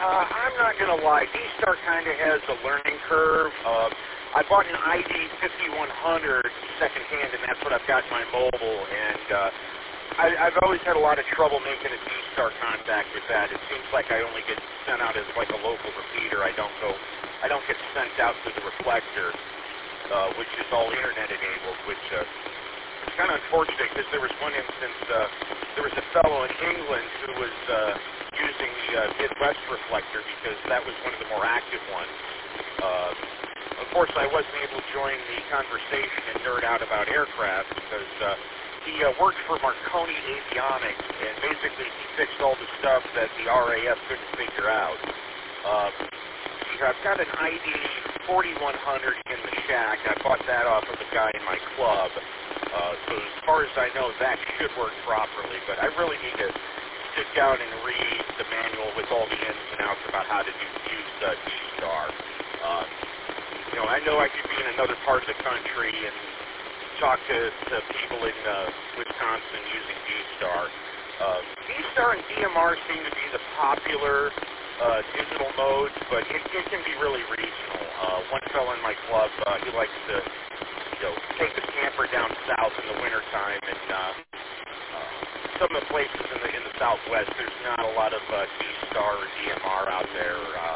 I'm not going to lie. D-Star kind of has a learning curve. I bought an ID 5100 secondhand, and that's what I've got in my mobile. And I've always had a lot of trouble making a D-Star contact with that. It seems like I only get sent out as like a local repeater. I don't get sent out to the reflector, which is all internet enabled, which it's kind of unfortunate because there was one instance, there was a fellow in England who was using the Midwest reflector because that was one of the more active ones. Unfortunately, I wasn't able to join the conversation and nerd out about aircraft because he worked for Marconi Avionics, and basically he fixed all the stuff that the RAF couldn't figure out. I've got an ID 4100 in the shack. I bought that off of a guy in my club. So as far as I know, that should work properly, but I really need to sit down and read the manual with all the ins and outs about how to use D-Star. I know I could be in another part of the country and talk to people in Wisconsin using D-Star. D-Star and DMR seem to be the popular digital modes, but it can be really regional. One fellow in my club, he likes to take the camper down south in the wintertime, and some of the places in the Southwest, there's not a lot of D-Star or DMR out there.